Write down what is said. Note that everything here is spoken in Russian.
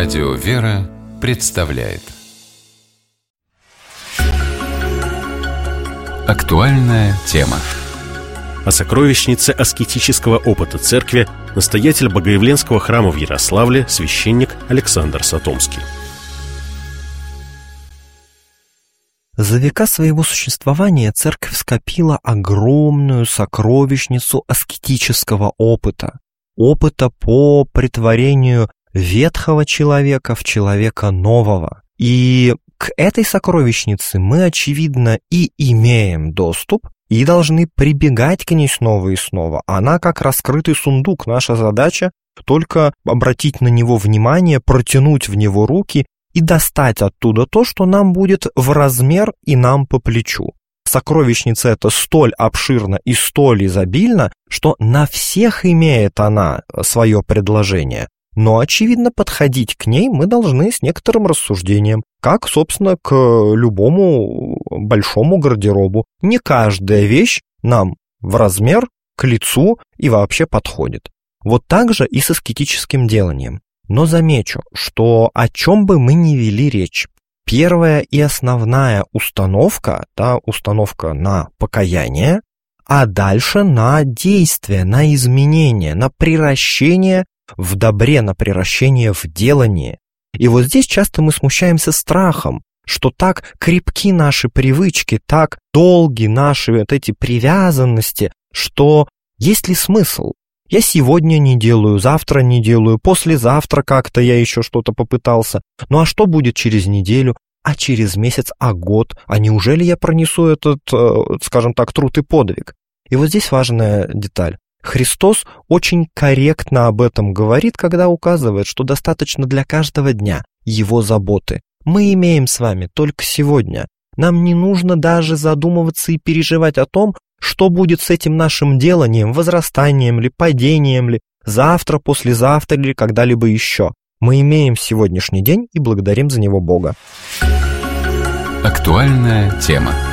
Радио «Вера» представляет актуальная тема. О сокровищнице аскетического опыта церкви настоятель Богоявленского храма в Ярославле, священник Александр Сатомский. За века своего существования церковь скопила огромную сокровищницу аскетического опыта. Опыта по претворению ветхого человека в человека нового. И к этой сокровищнице мы, очевидно, и имеем доступ, и должны прибегать к ней снова и снова. Она как раскрытый сундук. Наша задача только обратить на него внимание, протянуть в него руки и достать оттуда то, что нам будет в размер и нам по плечу. Сокровищница эта столь обширна и столь изобильна, что на всех имеет она свое предложение. Но, очевидно, подходить к ней мы должны с некоторым рассуждением, как, собственно, к любому большому гардеробу. Не каждая вещь нам в размер, к лицу и вообще подходит. Вот так же и с аскетическим деланием. Но замечу, что о чем бы мы ни вели речь, первая и основная установка, установка на покаяние, а дальше на действие, на изменение, на приращение в добре, на приращение в делании. И вот здесь часто мы смущаемся страхом, что так крепки наши привычки, так долги наши вот эти привязанности, что есть ли смысл? Я сегодня не делаю, завтра не делаю, послезавтра как-то я еще что-то попытался. Ну а что будет через неделю, а через месяц, а год? А неужели я пронесу этот, скажем так, труд и подвиг? И вот здесь важная деталь. Христос очень корректно об этом говорит, когда указывает, что достаточно для каждого дня его заботы. Мы имеем с вами только сегодня. Нам не нужно даже задумываться и переживать о том, что будет с этим нашим деланием, возрастанием ли, падением ли, завтра, послезавтра или когда-либо еще. Мы имеем сегодняшний день и благодарим за него Бога. Актуальная тема.